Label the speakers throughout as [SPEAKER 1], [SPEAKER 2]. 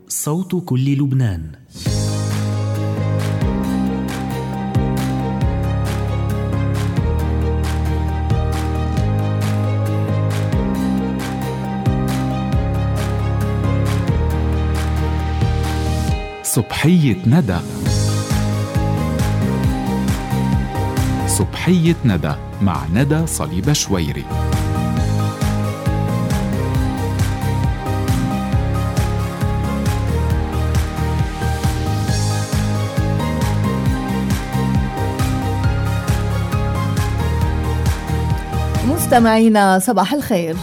[SPEAKER 1] صوت كل لبنان.
[SPEAKER 2] صبحية ندى. صبحية ندى مع ندى صليب شويري.
[SPEAKER 3] مستمعينا صباح الخير،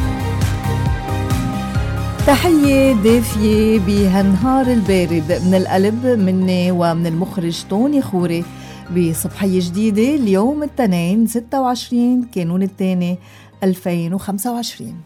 [SPEAKER 3] تحية دافية بهالنهار البارد من القلب مني ومن المخرج توني خوري بصبحية جديدة اليوم الاثنين 26 كانون الثاني 2025.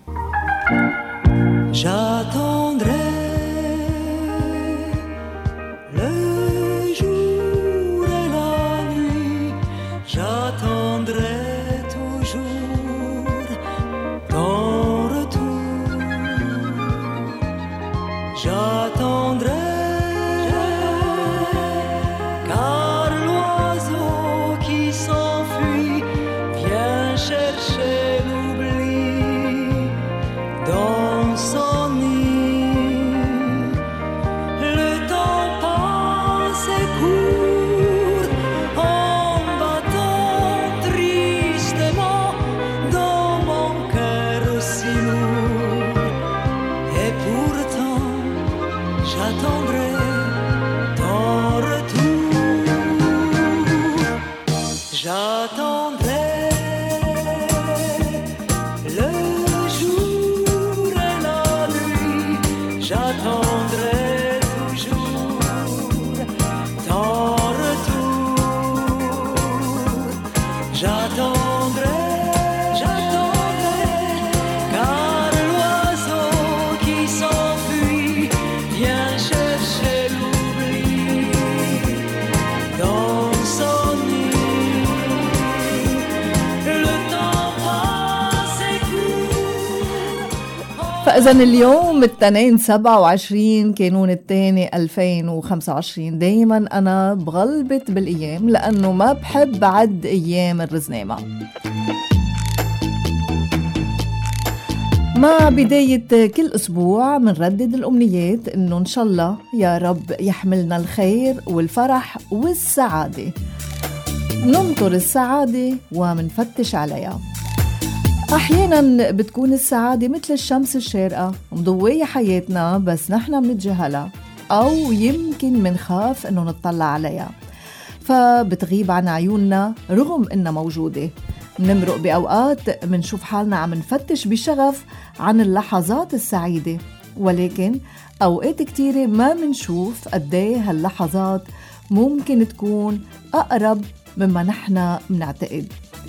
[SPEAKER 3] فإذن اليوم الاثنين 27 كانون الثاني 2025. دايما أنا بغلبت بالأيام لأنه ما بحب عد أيام الرزنامة. مع بداية كل أسبوع منردد الأمنيات إنه إن شاء الله يا رب يحملنا الخير والفرح والسعادة. ننطر السعادة ومنفتش عليها. أحياناً بتكون السعادة مثل الشمس الشارقة مضوية حياتنا بس نحن منتجاهلها أو يمكن منخاف إنه نطلع عليها فبتغيب عن عيوننا رغم إنها موجودة. نمرق بأوقات منشوف حالنا عم نفتش بشغف عن اللحظات السعيدة، ولكن أوقات كتيرة ما منشوف قديه هاللحظات ممكن تكون أقرب مما نحن منعتقد.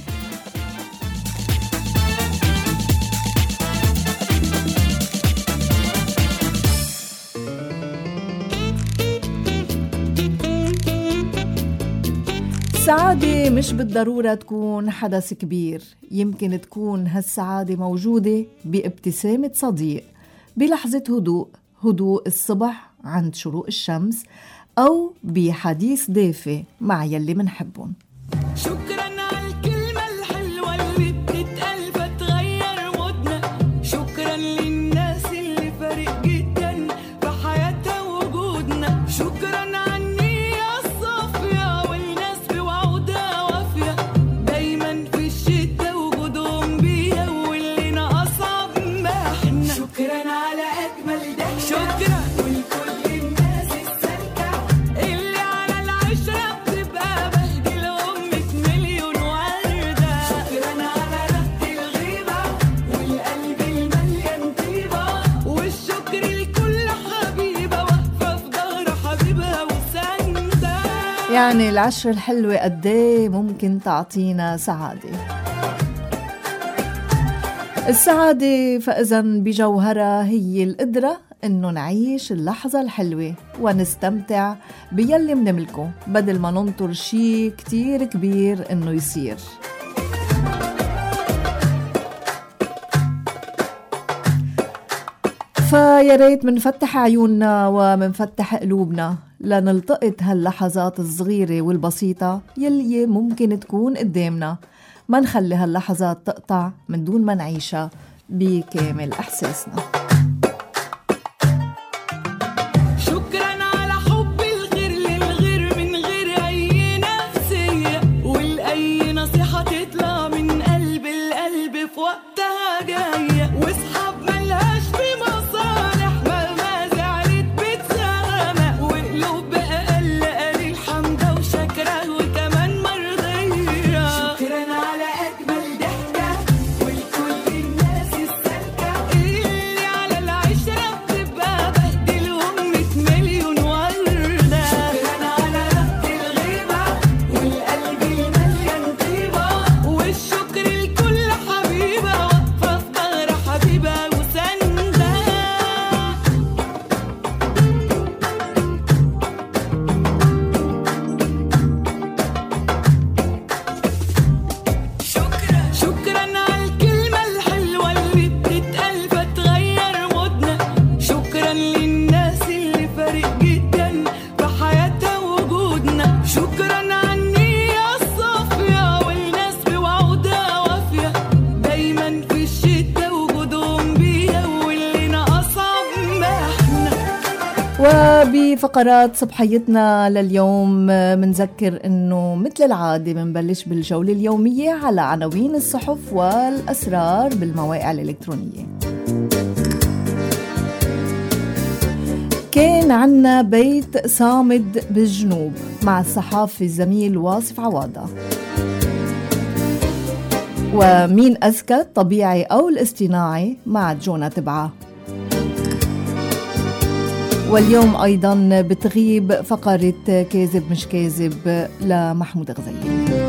[SPEAKER 3] السعادة مش بالضرورة تكون حدث كبير، يمكن تكون هالسعادة موجودة بابتسامة صديق، بلحظة هدوء الصبح عند شروق الشمس، أو بحديث دافئ مع يلي منحبهم.
[SPEAKER 4] شكراً على الكلمة الحلوة اللي بتتقال فتغير مودنا، شكراً للناس اللي فارق جداً في حياتها وجودنا، شكراً على النية الصافية والناس بوعودها وافية، دايماً في الشدة وجودهم بيها واللي ناقصها بمحنا، شكراً على أجمل ضحكة، شكراً ولكل الناس السالكة اللي على العشرة بتبقى بهدل أمك مليون وردة، شكراً على رد الغيبة والقلب المليان طيبة، والشكر لكل حبيبة واقفة في ظهر حبيبها وساندة.
[SPEAKER 3] يعني العشرة الحلوة قديه ممكن تعطينا سعادة. السعادة فإذن بجوهرها هي القدرة إنه نعيش اللحظة الحلوة ونستمتع بيلي منملكه بدل ما ننطر شي كتير كبير إنه يصير. فيا ريت منفتح عيوننا ومنفتح قلوبنا لنلتقط هاللحظات الصغيرة والبسيطة يلي ممكن تكون قدامنا، ما نخلي هاللحظات تقطع من دون ما نعيشها بكامل إحساسنا. وبفقرات صبحيتنا لليوم منذكر انه مثل العادة منبلش بالجولة اليومية على عناوين الصحف والأسرار بالمواقع الإلكترونية. كان عنا بيت صامد بالجنوب مع الصحافي الزميل واصف عواضة. ومين أذكى الطبيعي أو الاصطناعي مع جونا تبعه. واليوم أيضاً بتغيب فقرة كاذب مش كاذب لمحمود غزيل.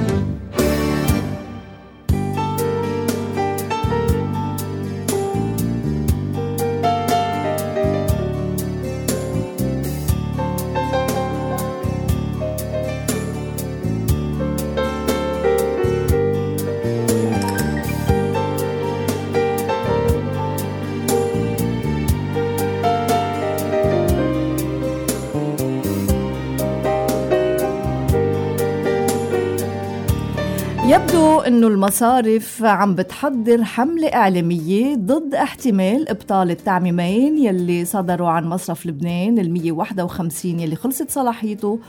[SPEAKER 3] يبدو أنه المصارف عم بتحضر حملة إعلامية ضد احتمال إبطال التعميمين يلي صدروا عن مصرف لبنان 151 يلي خلصت صلاحيته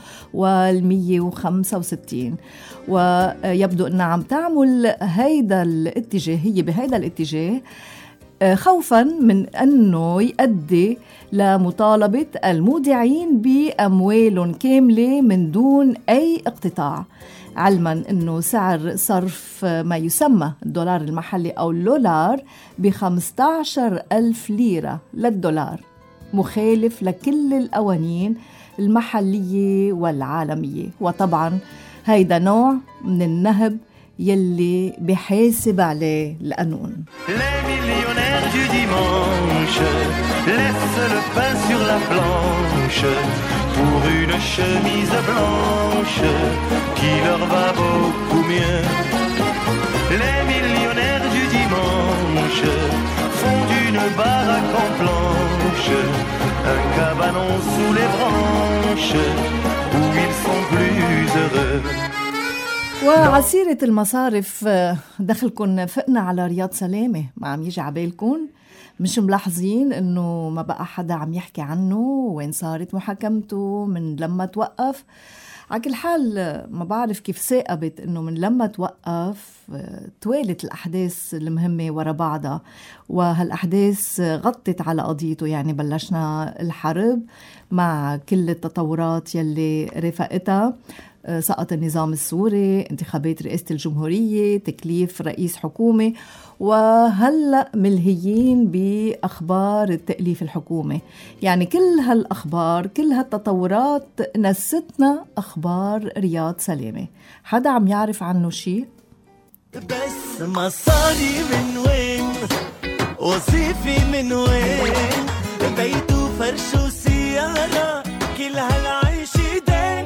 [SPEAKER 3] وال165، ويبدو أنها عم تعمل هيدا الاتجاه، هي بهيدا الاتجاه خوفاً من أنه يؤدي لمطالبة المودعين بأموال كاملة من دون أي اقتطاع، علماً أنه سعر صرف ما يسمى الدولار المحلي أو اللولار ب15,000 ليرة للدولار، مخالف لكل القوانين المحلية والعالمية. وطبعاً هيدا نوع من النهب يلي بحاسب عليه القانون.
[SPEAKER 5] Les millionnaires du dimanche laissent le pain sur la planche pour une chemise blanche qui leur va beaucoup mieux. Les millionnaires du dimanche font d'une baraque en planche un cabanon sous les branches où ils sont plus heureux.
[SPEAKER 3] وعسيرة المصارف دخلكن فقنا على رياض سلامة، ما عم يجي عبالكن؟ مش ملاحظين انه ما بقى حدا عم يحكي عنه؟ وين صارت محاكمته من لما توقف؟ على كل حال ما بعرف كيف ثاقبت انه من لما توقف توالت الاحداث المهمة ورا بعضها، وهالاحداث غطت على قضيته. يعني بلشنا الحرب مع كل التطورات يلي رافقتها، سقط النظام السوري، انتخابات رئاسة الجمهورية، تكليف رئيس حكومة، وهلأ ملهيين بأخبار التأليف الحكومة. يعني كل هالأخبار، كل هالتطورات نستنا أخبار رياض سلامة. حدا عم يعرف عنه شيء؟
[SPEAKER 6] بس مصاري من وين، وظيفي من وين، بيت وفرش وسيارة، كل هالعيش دين.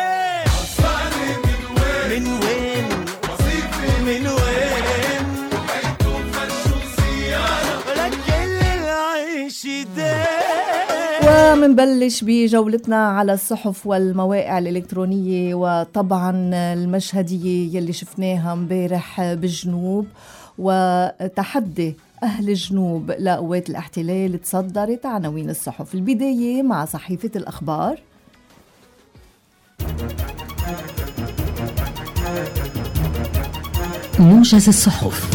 [SPEAKER 6] مصاري من وين، من وين، وظيفي من وين، بيت وفرش وسيارة، ولا كل العيش
[SPEAKER 3] ومنبلش بجولتنا على الصحف والمواقع الإلكترونية، وطبعا المشهدية يلي شفناها مبارح بالجنوب وتحدي أهل الجنوب لقوات الاحتلال تصدرت عناوين الصحف. البداية مع صحيفة الأخبار.
[SPEAKER 1] موجز الصحف.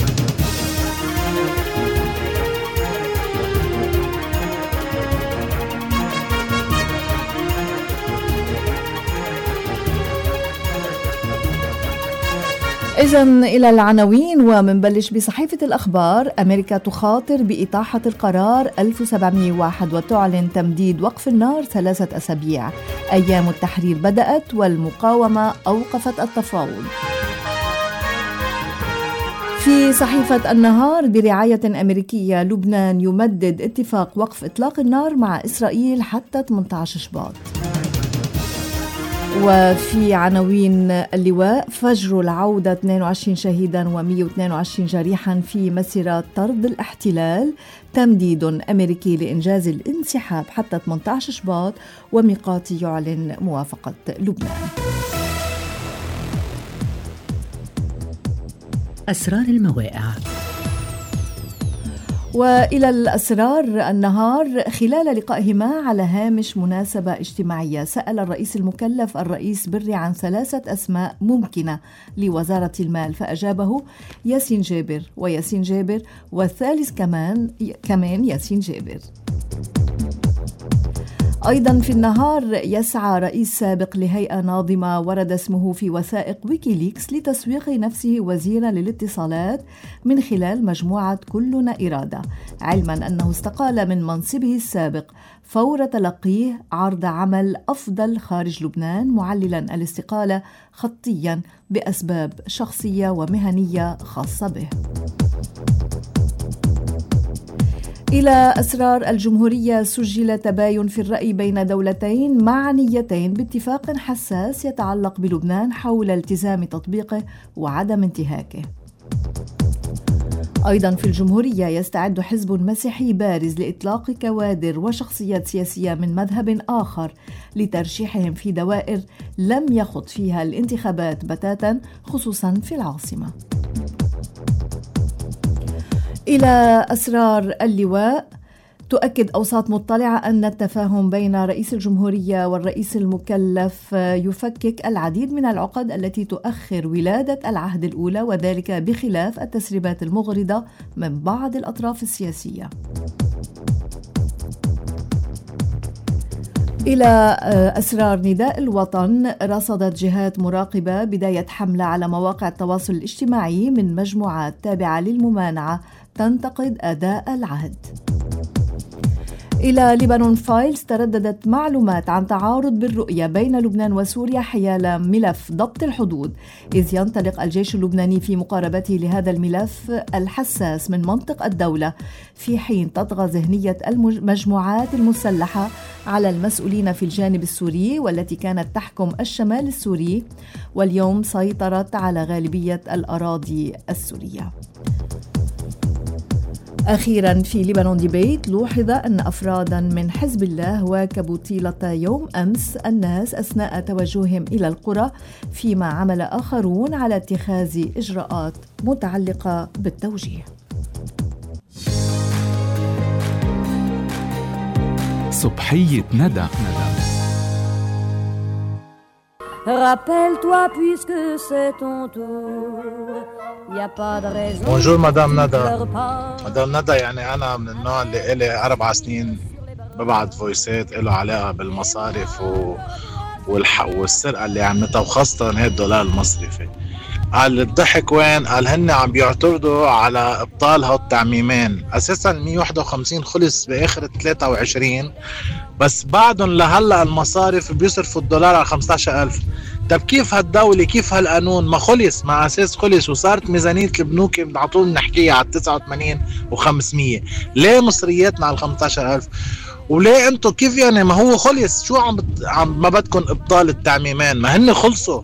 [SPEAKER 3] إذن إلى العناوين، ومنبلش بصحيفة الأخبار. أمريكا تخاطر بإطاحة القرار 1701 وتعلن تمديد وقف النار 3 أسابيع. أيام التحرير بدأت والمقاومة أوقفت التفاوض. في صحيفة النهار برعاية أمريكية، لبنان يمدد اتفاق وقف إطلاق النار مع إسرائيل حتى 18 شباط. وفي عناوين اللواء، فجر العودة 22 شهيدا و122 جريحا في مسيرة طرد الاحتلال. تمديد أمريكي لإنجاز الانسحاب حتى 18 شباط، وميقاتي يعلن موافقة لبنان.
[SPEAKER 1] أسرار المواقع.
[SPEAKER 3] وإلى الأسرار النهار، خلال لقائهما على هامش مناسبة اجتماعية، سأل الرئيس المكلف الرئيس بري عن 3 أسماء ممكنة لوزارة المال، فأجابه ياسين جابر وياسين جابر، والثالث كمان ياسين جابر. أيضا في النهار، يسعى رئيس سابق لهيئة ناظمة ورد اسمه في وثائق ويكيليكس لتسويق نفسه وزيرا للاتصالات من خلال مجموعة كلنا إرادة، علما أنه استقال من منصبه السابق فور تلقيه عرض عمل أفضل خارج لبنان، معللا الاستقالة خطيا بأسباب شخصية ومهنية خاصة به. إلى أسرار الجمهورية، سجل تباين في الرأي بين دولتين معنيتين باتفاق حساس يتعلق بلبنان حول التزام تطبيقه وعدم انتهاكه. أيضا في الجمهورية، يستعد حزب مسيحي بارز لإطلاق كوادر وشخصيات سياسية من مذهب آخر لترشيحهم في دوائر لم يخض فيها الانتخابات بتاتا، خصوصا في العاصمة. إلى أسرار اللواء، تؤكد أوساط مطلعة أن التفاهم بين رئيس الجمهورية والرئيس المكلف يفكك العديد من العقد التي تؤخر ولادة العهد الأولى، وذلك بخلاف التسريبات المغرضة من بعض الأطراف السياسية. إلى أسرار نداء الوطن، رصدت جهات مراقبة بداية حملة على مواقع التواصل الاجتماعي من مجموعات تابعة للممانعة تنتقد أداء العهد. إلى لبنان فايلز، ترددت معلومات عن تعارض بالرؤية بين لبنان وسوريا حيال ملف ضبط الحدود، إذ ينطلق الجيش اللبناني في مقاربته لهذا الملف الحساس من منطق الدولة، في حين تطغى ذهنية المجموعات المسلحة على المسؤولين في الجانب السوري، والتي كانت تحكم الشمال السوري واليوم سيطرت على غالبية الأراضي السورية. أخيرا في لبنان ديبيت، لوحظ أن أفرادا من حزب الله واكبوا طيلة يوم أمس الناس أثناء توجههم إلى القرى، فيما عمل آخرون على اتخاذ إجراءات متعلقة بالتوجيه.
[SPEAKER 2] صبحية ندى.
[SPEAKER 7] Rappelle-toi puisque c'est ton tour. Y a pas de raison.
[SPEAKER 8] Bonjour Madame Nada. Madame Nada، يعني أنا من النوع اللي إلي 4 سنين ببعت فويسات إله علاقة بالمصارف والسرقة اللي عملتها، وخاصة هي الدولار المصرفي. قال الضحك وين؟ قال هن عم بيعترضوا على إبطال هالتعميمين. أساسا 151 خلص بآخر 23، بس بعدهم لهلأ المصارف بيصرفوا الدولار على 15,000. طب كيف هالدولة، كيف هالقانون ما خلص؟ مع أساس خلص وصارت ميزانية البنوك على طول نحكيها على 89 و500. ليه مصرياتنا على 15,000؟ وليه انتو كيف يعني؟ ما هو خلص، شو عم ما بدكن ابطال التعميمين؟ ما هن خلصوا.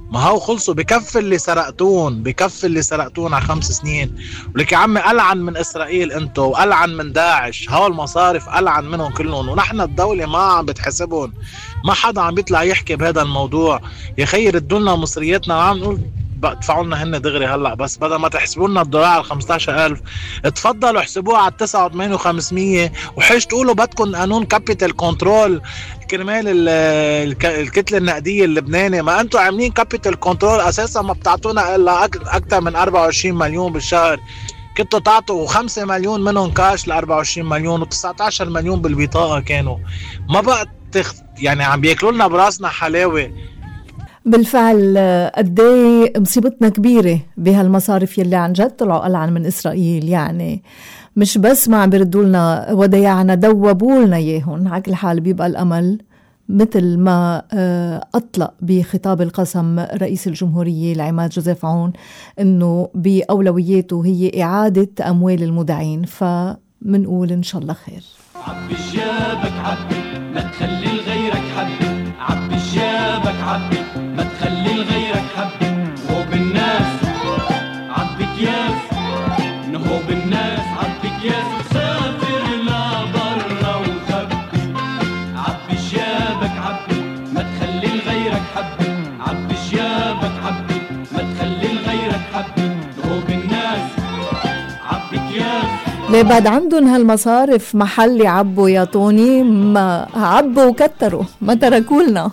[SPEAKER 8] ما هو خلصوا، بكفي اللي سرقتون على 5 سنين. ولك يا عمي ألعن من إسرائيل انتو، وألعن من داعش، هاو المصارف ألعن منهم كلهم، ونحن الدولة ما عم بتحسبهم، ما حدا عم بيطلع يحكي بهذا الموضوع. يا خي ردوا لنا مصرياتنا، عم نقول بدفعوا لنا هن دغري هلا، بس بدل ما تحسبوا لنا الدولار على 15,000 تفضلوا احسبوها على 89,500، وحيش تقولوا بدكم قانون كابيتال كنترول كرمال الكتله النقديه اللبناني. ما انتم عاملين كابيتال كنترول اساسا ما بتعطونا الا اكثر من 24 مليون بالشهر، كنتوا تعطوا 5 مليون منهم كاش ل 24 مليون و19 مليون بالبطاقه كانوا. ما بقى يعني عم بياكلوا لنا براسنا حلاوه.
[SPEAKER 3] بالفعل قدي مصيبتنا كبيرة بهالمصارف يلي عن جد طلعوا ألعن من إسرائيل. يعني مش بس ما عم بيردوا لنا وديعنا، دوبوا لنا إياهم. على كل حال بيبقى الأمل مثل ما أطلق بخطاب القسم رئيس الجمهورية العماد جوزيف عون إنه بأولوياته هي إعادة أموال المودعين، فمنقول إن شاء الله خير.
[SPEAKER 9] عبي جيابك عبي ما تخلي لغيرك حبي، عبي جيابك عبي ما تخلي لغيرك حبي، هو بالناس عبي كياس، نهو بالناس عبي كياس، وسافر لبرا وخبي. عبي جيابك عبي ما تخلي لغيرك حبي، عبي جيابك عبي ما تخلي لغيرك حبي، نهو بالناس عبي كياس.
[SPEAKER 3] ليه بعد عندهم هالمصارف محل يعبوا يا طوني؟ ما عبوا وكتروا، ما تركوا لنا.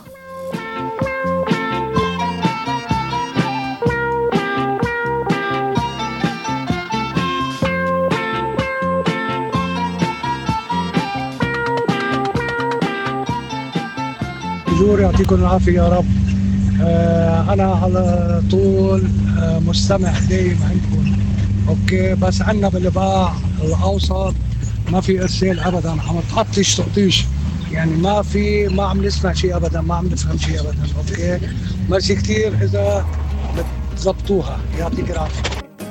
[SPEAKER 10] جور يعطيكم العافية يا رب. أنا على طول مستمع دايم عندكم، أوكي، بس عنا بالباع الأوسط ما في إرسال أبدا، عم تقطيش تقطيش، يعني ما عم نسمع شيء أبدا، ما عم نفهم شيء أبدا. أوكي، ماشي كتير إذا بتزبطوها، يعطيك العافية.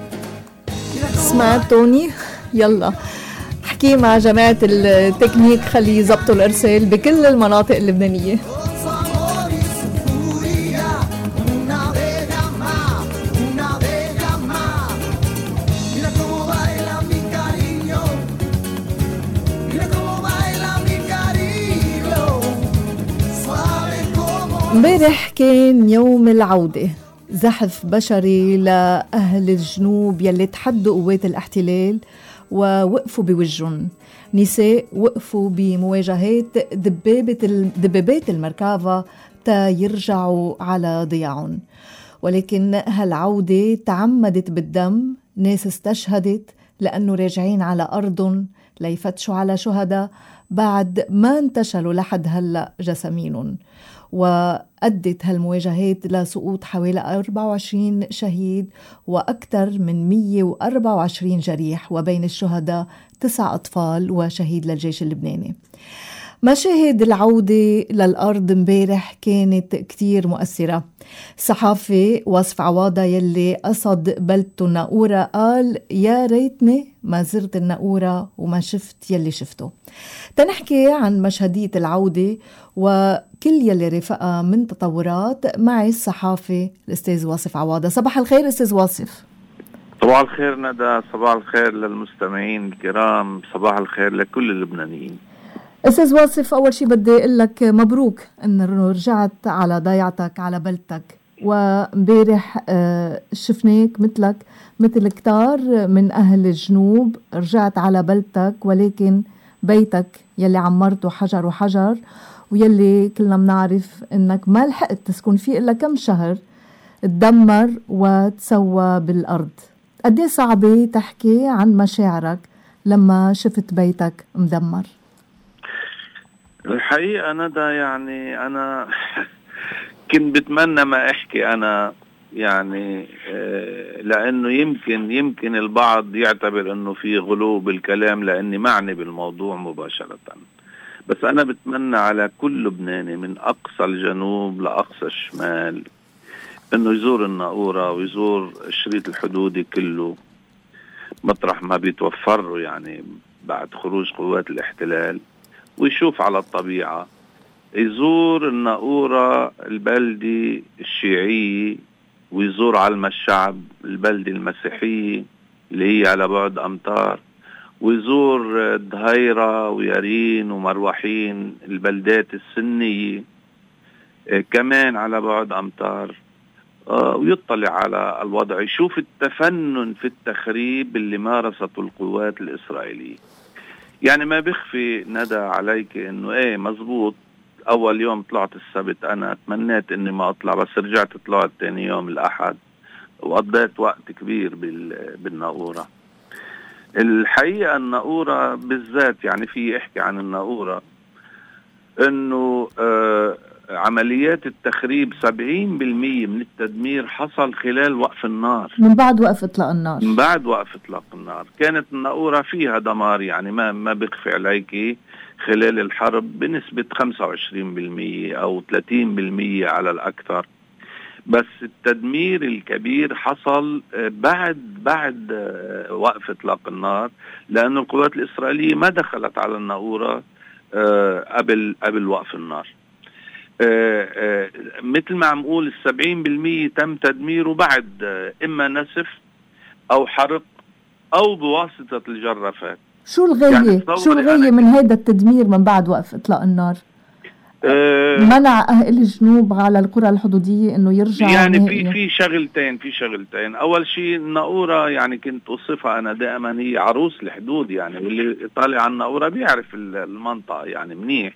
[SPEAKER 3] سمعت توني؟ يلا حكي مع جماعة التكنيك خلي يزبطوا الإرسال بكل المناطق اللبنانية. امبارح كان يوم العودة، زحف بشري لأهل الجنوب يلي تحدوا قوات الاحتلال ووقفوا بوجهن. نساء وقفوا بمواجهات دبابات المركافة تا يرجعوا على ضياعهم، ولكن هالعودة تعمدت بالدم. ناس استشهدت لأنه راجعين على أرضهم ليفتشوا على شهداء بعد ما انتشلوا لحد هلأ جسامينهم. وأدت هالمواجهات لسقوط حوالي 24 شهيد وأكثر من 124 جريح، وبين الشهداء 9 أطفال وشهيد للجيش اللبناني. مشاهد العودة للأرض مبارح كانت كتير مؤثرة. صحافي وصف عواضة يلي قصد بلدته الناقورة قال يا ريتني ما زرت الناقورة وما شفت يلي شفته. تنحكي عن مشهدية العودة وكل يلي رفقها من تطورات معي الصحافي الأستاذ واصف عواضة. صباح الخير أستاذ واصف.
[SPEAKER 11] صباح الخير ندى، صباح الخير للمستمعين الكرام، صباح الخير لكل اللبنانيين.
[SPEAKER 3] أستاذ واصف، أول شيء بدي أقول لك مبروك أن رجعت على ضيعتك على بلدتك، ومبارح شفناك مثل كتار من أهل الجنوب رجعت على بلدتك، ولكن بيتك يلي عمرته حجر وحجر ويلي كلنا بنعرف أنك ما لحقت تسكن فيه إلا كم شهر تدمر وتسوى بالأرض. قدي صعبة تحكي عن مشاعرك لما شفت بيتك مدمر؟
[SPEAKER 11] الحقيقة ندى يعني أنا كنت بتمنى ما أحكي أنا، يعني لأنه يمكن البعض يعتبر أنه في غلو بالكلام لأني معني بالموضوع مباشرة، بس أنا بتمنى على كل لبناني من أقصى الجنوب لأقصى الشمال أنه يزور الناقورة ويزور الشريط الحدودي كله مطرح ما بيتوفر يعني بعد خروج قوات الاحتلال، ويشوف على الطبيعة يزور الناقورة البلدة الشيعية، ويزور علم الشعب البلدة المسيحية اللي هي على بعد أمتار، ويزور دهيرة ويارين ومروحين البلدات السنية كمان على بعد أمتار، ويطلع على الوضع، يشوف التفنن في التخريب اللي مارسته القوات الإسرائيلية. يعني ما بخفي ندى عليك انه ايه مزبوط، اول يوم طلعت السبت انا تمنيت اني ما اطلع، بس رجعت طلعت تاني يوم الاحد وقضيت وقت كبير بالناقورة. الحقيقة الناقورة بالذات، يعني في احكي عن الناقورة انه عمليات التخريب 70% من التدمير حصل خلال وقف النار،
[SPEAKER 3] من بعد وقف اطلاق النار.
[SPEAKER 11] من بعد وقف اطلاق النار كانت الناقورة فيها دمار، يعني ما بخفي عليك خلال الحرب بنسبة 25% او 30% على الاكثر، بس التدمير الكبير حصل بعد وقف اطلاق النار، لأن القوات الإسرائيلية ما دخلت على الناقورة قبل وقف النار. مثل ما عم نقول 70% تم تدميره بعد إما نسف أو حرق أو بواسطة الجرافات.
[SPEAKER 3] شو الغاية؟ يعني شو الغاية من هذا التدمير من بعد وقف إطلاق النار؟ منع أهل الجنوب على القرى الحدودية إنه يرجعوا
[SPEAKER 11] يعني في شغلتين. أول شيء الناقورة يعني كنت أوصفها أنا دائما هي عروس الحدود، يعني واللي طالع عن الناقورة بيعرف المنطقة يعني منيح.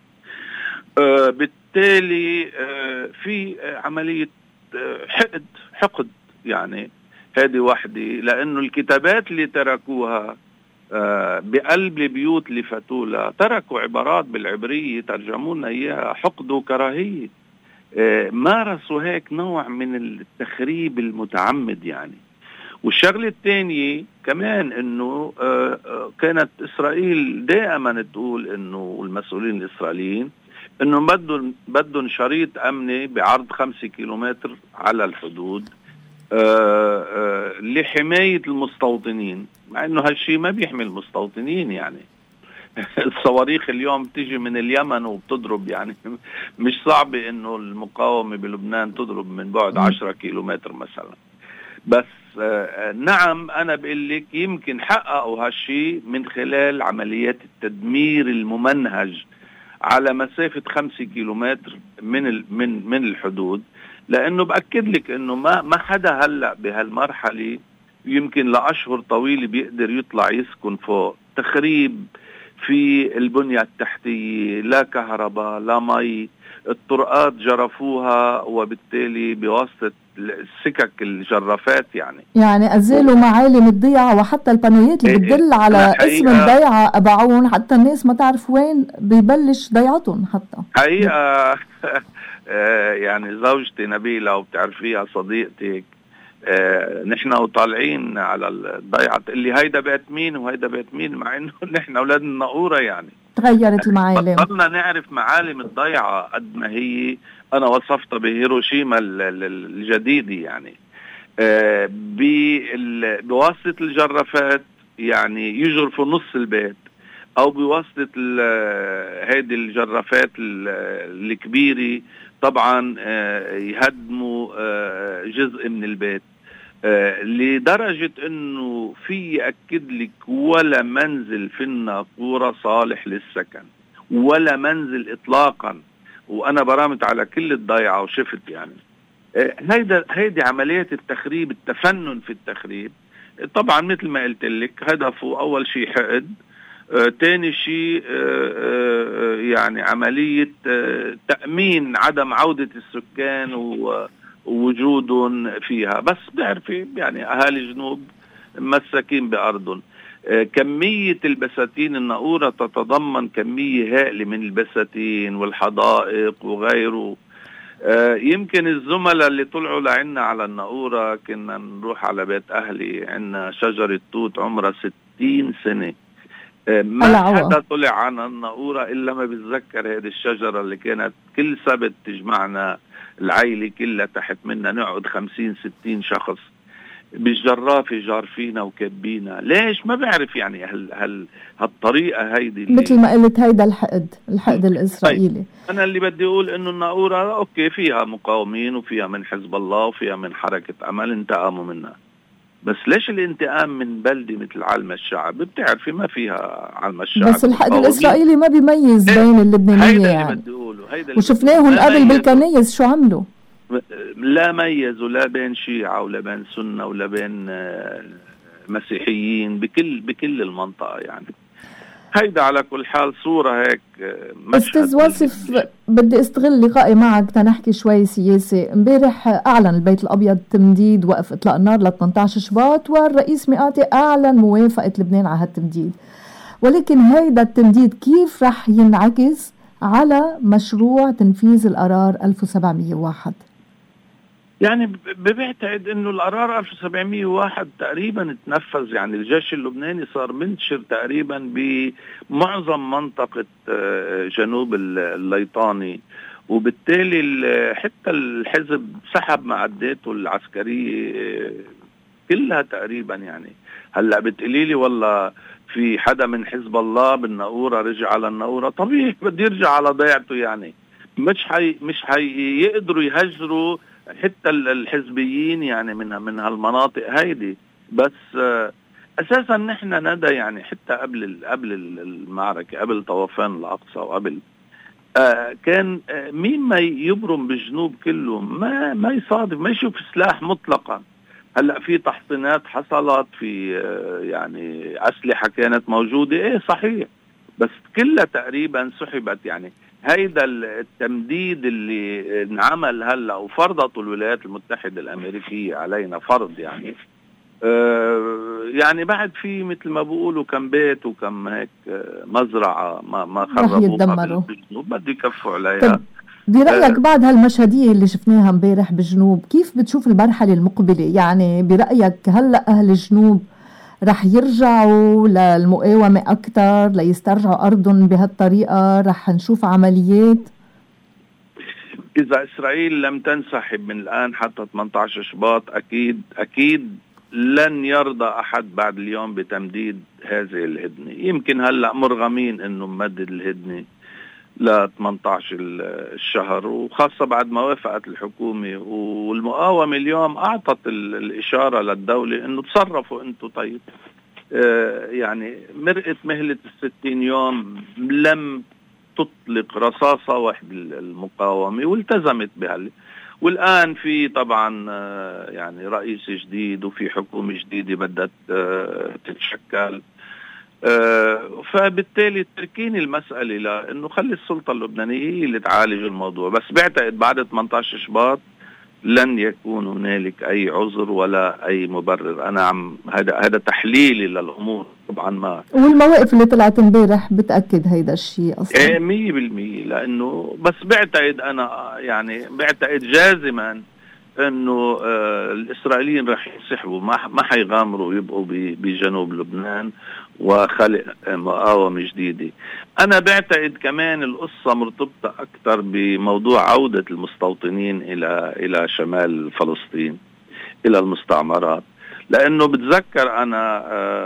[SPEAKER 11] بالتالي في عملية حقد يعني هذه واحدة، لأنه الكتابات اللي تركوها بقلب البيوت اللي فتولها تركوا عبارات بالعبرية ترجمونا إياها حقد وكراهية. مارسوا هيك نوع من التخريب المتعمد يعني. والشغلة الثانية كمان انه كانت اسرائيل دائما تقول انه المسؤولين الاسرائيليين انه بدهم شريط امني بعرض 5 كيلومتر على الحدود لحماية المستوطنين، مع انه هالشي ما بيحمي المستوطنين. يعني الصواريخ اليوم بتيجي من اليمن وبتضرب، يعني مش صعب انه المقاومة بلبنان تضرب من بعد 10 كيلومتر مثلا. بس نعم أنا بقول لك يمكن حققوا هالشي من خلال عمليات التدمير الممنهج على مسافة 5 كيلومتر من الحدود، لأنه بأكد لك إنه ما حدا هلأ بهالمرحلة يمكن لأشهر طويلة بيقدر يطلع يسكن فوق. تخريب في البنية التحتية، لا كهرباء لا مي، الطرقات جرفوها وبالتالي بواسطة السكك الجرافات يعني
[SPEAKER 3] أزالوا معالم الضيعة، وحتى البانويات اللي بتدل على اسم الضيعة أبعون حتى الناس ما تعرف وين بيبلش ضيعتهم حتى
[SPEAKER 11] حقيقة. يعني زوجتي نبيلة وبتعرفيها صديقتك، نحن وطالعين على الضيعة اللي هيدا بيت مين وهيدا بيت مين، مع انه نحن اولاد الناقورة يعني
[SPEAKER 3] تغيرت المعالم.
[SPEAKER 11] بطلنا نعرف معالم الضيعة قد ما هي أنا وصفتها بهيروشيما الجديدة يعني. بواسطة الجرافات يعني يجرفوا نص البيت، أو بواسطة هذه الجرافات الكبيرة طبعا يهدموا جزء من البيت، لدرجة انه في يأكد لك ولا منزل في الناقورة صالح للسكن، ولا منزل اطلاقا. وانا برامت على كل الضيعة وشفت يعني هيدي عملية التخريب، التفنن في التخريب. طبعا مثل ما قلت لك هدفه اول شيء حقد، تاني شيء يعني عملية تأمين عدم عودة السكان ووجودهم فيها. بس بتعرفي يعني أهالي الجنوب مساكين بأرضهم. كمية البساتين الناقورة تتضمن كمية هائلة من البساتين والحدائق وغيره. يمكن الزملاء اللي طلعوا لعنا على الناقورة كنا نروح على بيت أهلي، عنا شجرة توت عمرها 60 سنة، ما حدا طلع عن الناقورة إلا ما بتذكر هذه الشجرة اللي كانت كل سبت تجمعنا العائلة كلها تحت منا، نقعد 50-60 شخص. بالجرافة جار فينا وكبينا. ليش؟ ما بعرف يعني هالطريقة هيدي
[SPEAKER 3] مثل ما قلت هيدا الحقد الإسرائيلي.
[SPEAKER 11] أنا اللي بدي أقول إنه الناقورة أوكي فيها مقاومين وفيها من حزب الله وفيها من حركة أمل انتقاموا منها، بس ليش الانتقام من بلدة مثل علم الشعب؟ بتعرفي ما فيها علم الشعب.
[SPEAKER 3] بس الحقد الإسرائيلي ما بيميز بين اللبنانية
[SPEAKER 11] هيدا
[SPEAKER 3] يعني.
[SPEAKER 11] اللي بدي أقوله.
[SPEAKER 3] وشفناهم قبل بالكنايس شو عملوا؟
[SPEAKER 11] لا ميزوا لا بين شيعة ولا بين سنة ولا بين مسيحيين بكل المنطقة يعني. هيدا على كل حال صورة هيك.
[SPEAKER 3] أستاذ واصف، بدي استغل لقائي معك تنحكي شوي سياسي. امبارح أعلن البيت الأبيض تمديد وقف إطلاق النار ل 18 شباط، والرئيس مئاتي أعلن موافقة لبنان على هالتمديد، ولكن هيدا التمديد كيف رح ينعكس على مشروع تنفيذ القرار 1701؟
[SPEAKER 11] يعني بعتقد انه القرار 1701 تقريبا تنفذ. يعني الجيش اللبناني صار منتشر تقريبا بمعظم منطقة جنوب الليطاني، وبالتالي حتى الحزب سحب معداته العسكرية كلها تقريبا. يعني هلا بتقليلي والله في حدا من حزب الله بالناقورة رجع على الناقورة، طبيعي بده يرجع على ضيعته. يعني مش يقدروا يهجروا حتى الحزبيين يعني من هالمناطق هيدي. بس اساسا نحن ندى يعني حتى قبل المعركة، قبل طوفان الأقصى وقبل كان مين ما يبرم بالجنوب كله ما يصادف، ما يشوف سلاح مطلقا. هلا في تحصينات حصلت، في يعني أسلحة كانت موجودة، ايه صحيح، بس كلها تقريبا سحبت. يعني هيدا التمديد اللي انعمل هلا وفرضته الولايات المتحدة الأمريكية علينا فرض يعني يعني بعد في مثل ما بقولوا كم بيت وكم هيك مزرعة ما خربوها بالجنوب بده يكفوا عليها.
[SPEAKER 3] برأيك بعد هالمشهدية اللي شفناها امبارح بالجنوب، كيف بتشوف المرحلة المقبلة؟ يعني برأيك هلأ أهل الجنوب رح يرجعوا للمقاومة أكتر ليسترجعوا أرضهم بهالطريقة؟ رح نشوف عمليات؟
[SPEAKER 11] إذا إسرائيل لم تنسحب من الآن حتى 18 شباط أكيد لن يرضى أحد بعد اليوم بتمديد هذه الهدنة. يمكن هلأ مرغمين إنه ممدد الهدنة ل 18 الشهر، وخاصة بعد موافقة الحكومة والمقاومة اليوم أعطت الإشارة للدولة إنه تصرفوا أنتوا. طيب يعني مرقت مهلة 60 يوم لم تطلق رصاصة واحدة المقاومة والتزمت بها. والآن في طبعا يعني رئيس جديد وفي حكومة جديدة بدأت تتشكل، فبالتالي تركين المسألة لأنه خلي السلطة اللبنانية هي اللي تعالج الموضوع. بس بعتقد بعد 18 شباط لن يكون هنالك أي عذر ولا أي مبرر. أنا هذا تحليلي للأمور طبعا. ما
[SPEAKER 3] والمواقف اللي طلعت امبارح بتأكد هيدا الشيء أصلا
[SPEAKER 11] 100%. لأنه بس بعتقد أنا يعني بعتقد جازما انه الاسرائيليين رح ينسحبوا، ما حيغامروا يبقوا بجنوب لبنان وخلق مقاومة جديدة. انا بعتقد كمان القصة مرتبطة اكثر بموضوع عودة المستوطنين الى شمال فلسطين، الى المستعمرات. لانه بتذكر انا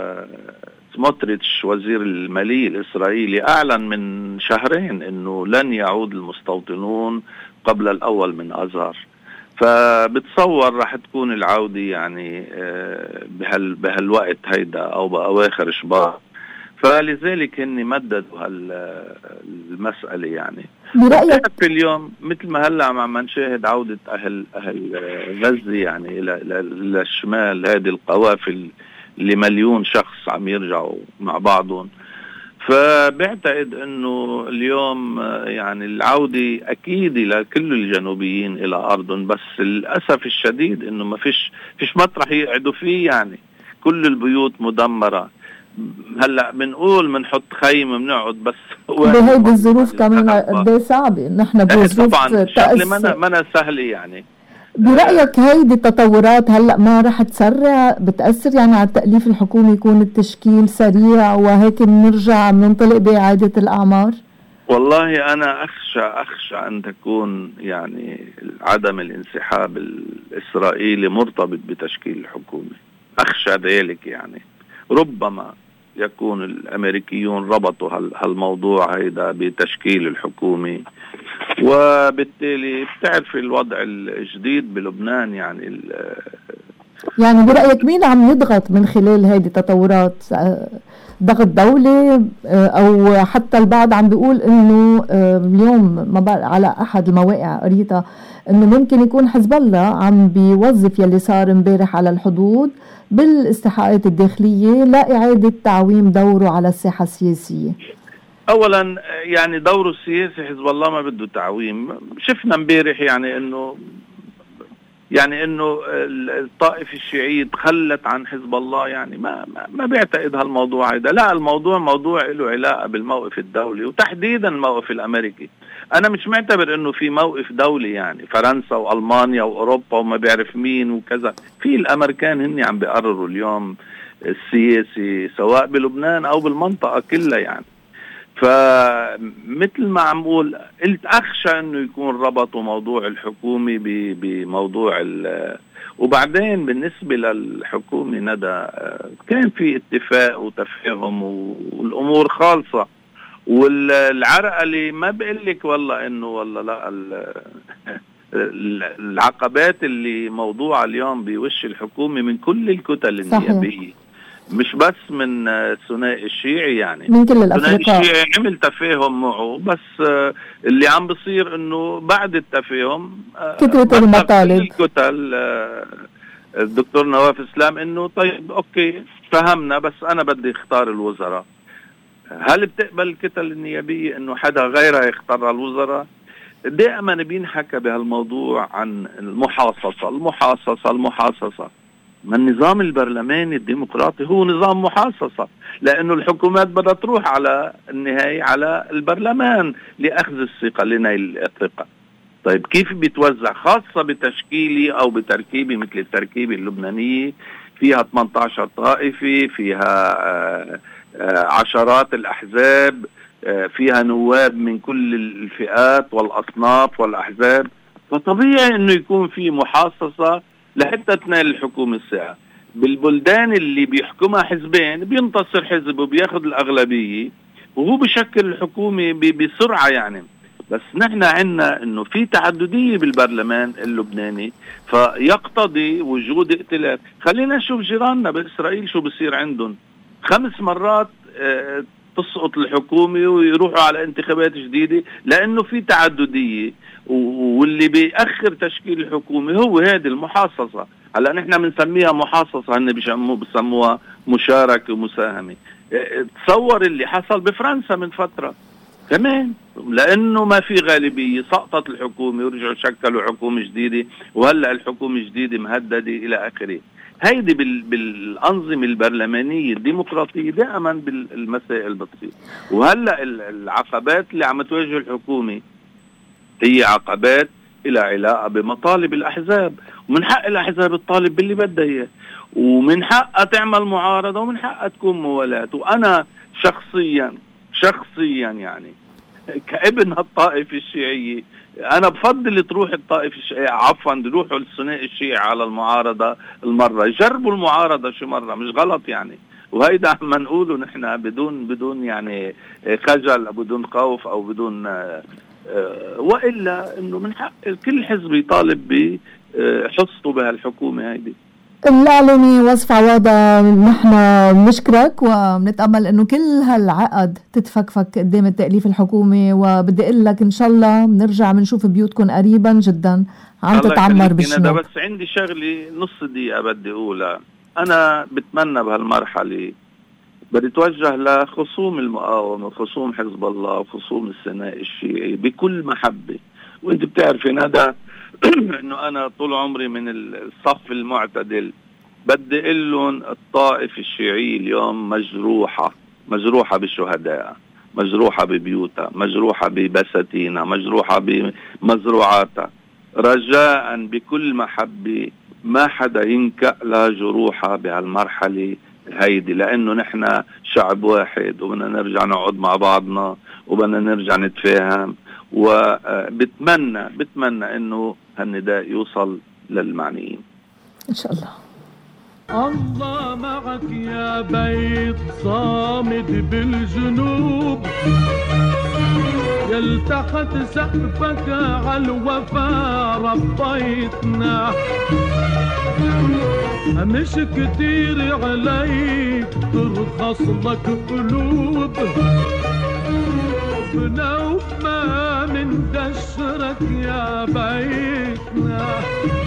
[SPEAKER 11] سموتريتش وزير المالية الاسرائيلي اعلن من شهرين انه لن يعود المستوطنون قبل الاول من اذار. فبتصور راح تكون العودة يعني بهالوقت هيدا أو بأواخر شباط، فلذلك هن مددوا هالمسألة. يعني
[SPEAKER 3] برأيك
[SPEAKER 11] في اليوم مثل ما هلا عم نشاهد عودة أهل غزة يعني إلى الشمال، هذه القوافل اللي 1,000,000 شخص عم يرجعوا مع بعضهم. فبعتقد انه اليوم يعني العودة اكيد لكل الجنوبيين الى ارضهم، بس للاسف الشديد انه ما فيش مطرح يقعدوا فيه. يعني كل البيوت مدمرة. هلا بنقول بنحط خيمة بنقعد، بس
[SPEAKER 3] بهيدي الظروف كمان قد صعبة. نحن بظروف
[SPEAKER 11] طبعا شغلة ما سهلة. يعني
[SPEAKER 3] برأيك هيدي التطورات هلأ ما رح تسرع بتأثر يعني على التأليف الحكومي، يكون التشكيل سريع وهيك بنرجع بننطلق بإعادة الأعمار؟
[SPEAKER 11] والله أنا أخشى أن تكون يعني عدم الانسحاب الإسرائيلي مرتبط بتشكيل الحكومة. أخشى ذلك، يعني ربما يكون الأمريكيون ربطوا هالموضوع هيدا بتشكيل الحكومة، وبالتالي بتعرف الوضع الجديد بلبنان يعني
[SPEAKER 3] برأيك مين عم يضغط من خلال هذه التطورات؟ ضغط دولي أو حتى البعض عم بيقول إنه اليوم على أحد المواقع قريتها إنه ممكن يكون حزب الله عم بيوظف يلي صار امبارح على الحدود بالاستحقاقات الداخلية لإعادة تعويم دوره على الساحة السياسية.
[SPEAKER 11] أولا يعني دوره السياسي حزب الله ما بده تعويم. شفنا امبارح يعني انه الطائفة الشيعية تخلت عن حزب الله، يعني ما بيعتقد هالموضوع هيدا. لا، الموضوع موضوع له علاقة بالموقف الدولي وتحديدا الموقف الامريكي. انا مش معتبر انه في موقف دولي، يعني فرنسا والمانيا واوروبا وما بيعرف مين وكذا. في الامريكان هني عم بيقرروا اليوم السياسي سواء بلبنان او بالمنطقة كلها يعني. فمثل ما عم قول قلت أخشى أنه يكون ربطوا موضوع الحكومة بموضوع وبعدين بالنسبة للحكومة ندى كان في اتفاق وتفاهم والأمور خالصة، والعرقة اللي ما بقلك والله أنه والله لا العقبات اللي موضوعة اليوم بوش الحكومة من كل الكتل النيابية، مش بس من الثنائي الشيعي، يعني
[SPEAKER 3] من كل
[SPEAKER 11] الثنائي الشيعي عمل تفاهم معه، بس اللي عم بصير انه بعد التفاهم
[SPEAKER 3] كترة المطالب
[SPEAKER 11] الكتل. الدكتور نواف اسلام انه طيب اوكي فهمنا، بس انا بدي اختار الوزراء. هل بتقبل الكتل النيابية انه حدا غيرها يختار الوزراء؟ دائما بينحكى بهالموضوع عن المحاصصة. ما النظام البرلماني الديمقراطي هو نظام محاصصة، لأنه الحكومات بدها تروح على النهاية على البرلمان لأخذ الثقة لنيل الثقة. طيب كيف بيتوزع؟ خاصة بتشكيلي أو بتركيبي مثل التركيبة اللبنانية فيها 18 طائفة، فيها عشرات الأحزاب، فيها نواب من كل الفئات والأصناف والأحزاب، فطبيعي أنه يكون في محاصصة لحتى تنال الحكومة الساعة. بالبلدان اللي بيحكمها حزبين بينتصر حزب وبياخد الأغلبية وهو بشكل الحكومة بسرعة يعني. بس نحن عنا انه في تعددية بالبرلمان اللبناني فيقتضي وجود ائتلاف. خلينا نشوف جيراننا بإسرائيل شو بصير عندهم، 5 مرات تسقط الحكومة ويروحوا على انتخابات جديدة لأنه في تعددية، واللي بيأخر تشكيل الحكومة هو هذه المحاصصة. هلا نحن بنسميها محاصصة، هن بسموها مشاركة ومساهمة. تصور اللي حصل بفرنسا من فترة كمان، لأنه ما في غالبية سقطت الحكومة ورجعوا شكلوا حكومة جديدة، وهلأ الحكومة الجديدة مهددة إلى آخره. هيدي بالأنظمة البرلمانية الديمقراطية دائما بالمسائل بتصير. وهلأ العقبات اللي عم تواجه الحكومة هي عقبات إلى علاقة بمطالب الأحزاب، ومن حق الأحزاب الطالب باللي بدها إياه، ومن حقها تعمل معارضة، ومن حقها تكون موالاة. وأنا شخصيا يعني كابن هالطائفة الشيعية أنا بفضل تروح الطائفة الشيعية تروحوا الثنائي الشيعي على المعارضة المرة، جربوا المعارضة شي مرة، مش غلط يعني. وهيدا عم نقوله نحن بدون يعني خجل، بدون خوف أو بدون وإلا إنه من حق كل حزب يطالب بحصته بهالحكومة هيدي.
[SPEAKER 3] الإعلامي وصف عواضة، نحن بنشكرك وبنتأمل إنه كل هالعقد تتفكفك قدام التأليف الحكومي، وبدي أقول لك إن شاء الله بنرجع بنشوف بيوتكم قريبا جدا عم تتعمر بالشنوب.
[SPEAKER 11] بس عندي شغلي نص دقيقة بدي أقولها. أنا بتمنى بهالمرحلة بدي توجه لخصوم المقاومة، خصوم حزب الله وخصوم الثنائي الشيعي بكل محبة. وانت بتعرفي ندى انه انا طول عمري من الصف المعتدل. بدي اقول لهم الطائفة الشيعية اليوم مجروحة بشهدائها، مجروحة ببيوتها، مجروحة ببساتينها، مجروحة بمزروعاتها. رجاء بكل محبة ما حدا ينكأ لا جروحها بهالمرحلة هيدي، لأنه نحن شعب واحد وبدنا نرجع نقعد مع بعضنا وبدنا نرجع نتفاهم. وبتمنى انه هالنداء يوصل للمعنيين
[SPEAKER 3] ان شاء الله.
[SPEAKER 9] الله معك يا بيت صامد بالجنوب، يلتحت سقفك عالوفا ربيتنا، مش كتير عليك ترخص لك قلوب، بنوب ما من دشرك يا بيتنا.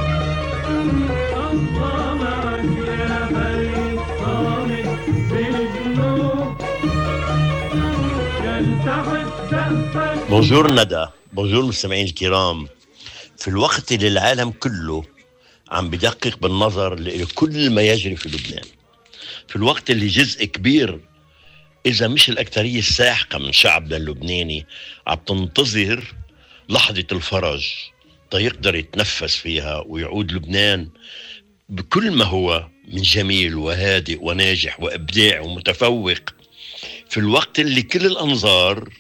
[SPEAKER 9] الله معك يا بيت صامد بالجنوب، يلتحت سقفك.
[SPEAKER 12] بونجور ندى، بونجور مستمعين الكرام. في الوقت اللي العالم كله عم بدقق بالنظر لكل ما يجري في لبنان، في الوقت اللي جزء كبير إذا مش الأكثرية الساحقة من شعبنا اللبناني عم تنتظر لحظة الفرج يقدر يتنفس فيها ويعود لبنان بكل ما هو من جميل وهادئ وناجح وإبداع ومتفوق، في الوقت اللي كل الأنظار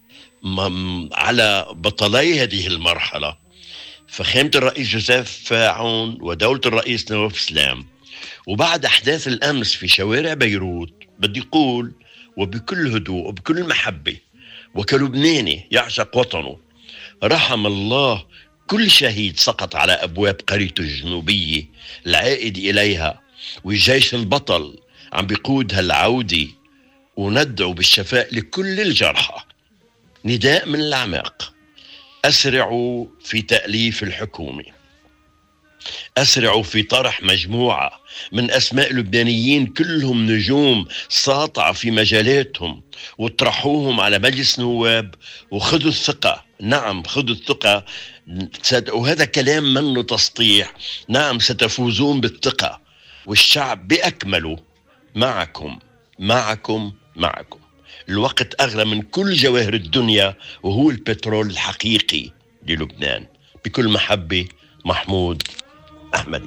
[SPEAKER 12] على بطلي هذه المرحلة، فخامة الرئيس جوزيف عون ودولة الرئيس نواف سلام، وبعد أحداث الأمس في شوارع بيروت، بدي يقول وبكل هدوء وبكل محبة وكلبناني يعشق وطنه، رحم الله كل شهيد سقط على أبواب قريته الجنوبية العائد إليها، والجيش البطل عم بيقود هالعودة، وندعو بالشفاء لكل الجرحى. نداء من الأعماق: أسرعوا في تأليف الحكومة، أسرعوا في طرح مجموعة من أسماء لبنانيين كلهم نجوم ساطعة في مجالاتهم، وطرحوهم على مجلس نواب، وخذوا الثقة. نعم خذوا الثقة، وهذا كلام منه تسطيح. نعم ستفوزون بالثقة، والشعب بأكمله معكم معكم معكم. الوقت أغلى من كل جواهر الدنيا، وهو البترول الحقيقي للبنان. بكل محبة، محمود أحمدي.